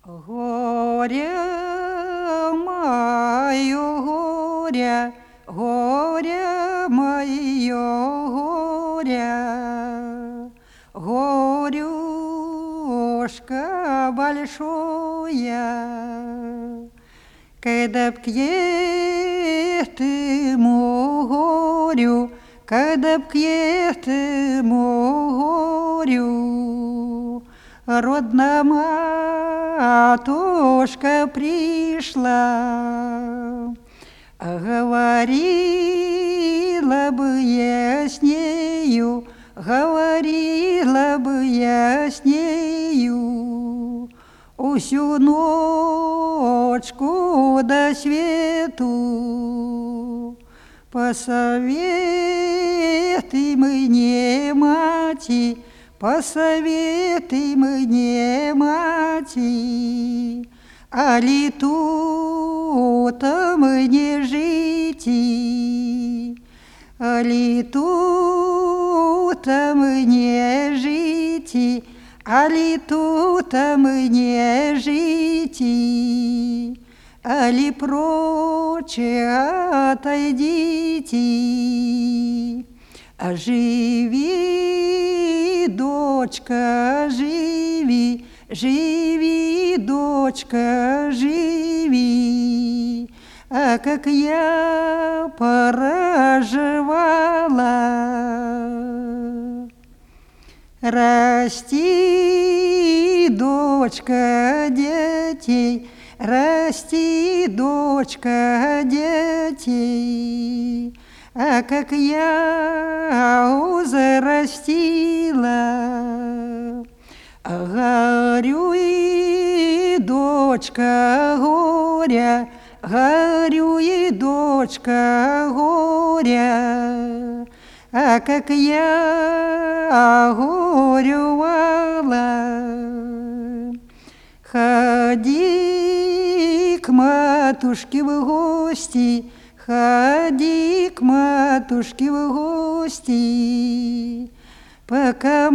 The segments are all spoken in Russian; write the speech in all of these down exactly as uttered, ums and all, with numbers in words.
Горе мое, горе, горе мое, горе, горюшка большое, когда б к этому горю, когда б к этому горю родная матушка пришла, говорила бы я с нею, говорила бы я с нею усю ночку до свету. Посоветуй мне, мати, посоветуй мне, мати, али тут мне жить, али тут мне жить, али тут мне жить, али прочь отойдите. Живи, дочка, живи, живи, дочка, живи, а как я проживала. Расти, дочка, детей, расти, дочка, детей, а как я узрастила. Горюй, дочка, горя, горюй, дочка, горя, а как я горювала. Ходи к матушке в гости, ходи к матушке в гости, пока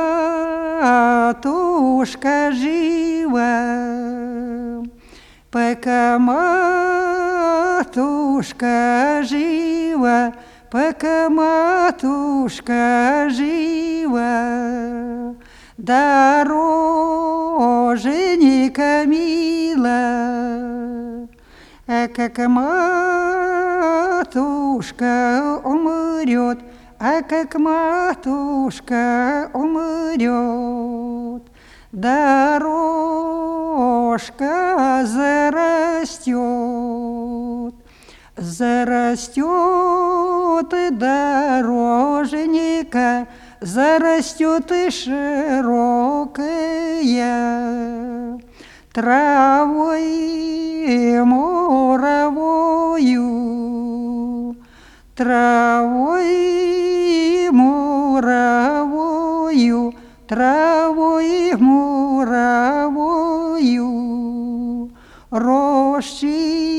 матушка жива, пока матушка жива, пока матушка жива. Дороженька мила, а как матушка умрет, а как матушка умрет, дорожка зарастет, зарастет и дороженька, зарастет и широкая травой муровою, травой муровою, травой муровою, рощи